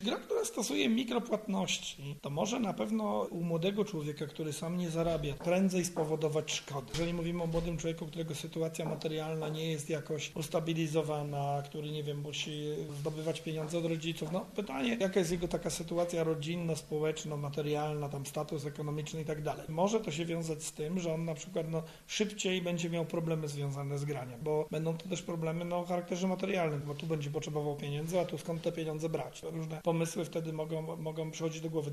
Gra, która stosuje mikropłatności, to może na pewno u młodego człowieka, który sam nie zarabia, prędzej spowodować szkody. Jeżeli mówimy o młodym człowieku, którego sytuacja materialna nie jest jakoś ustabilizowana, który, nie wiem, musi zdobywać pieniądze od rodziców, pytanie, jaka jest jego taka sytuacja rodzinna, społeczna, materialna, tam status ekonomiczny i tak dalej. Może to się wiązać z tym, że on na przykład szybciej będzie miał problemy związane z graniem, bo będą to też problemy o charakterze materialnym, bo tu będzie potrzebował pieniędzy, a tu skąd te pieniądze brać. Różne pomysły wtedy mogą przychodzić do głowy.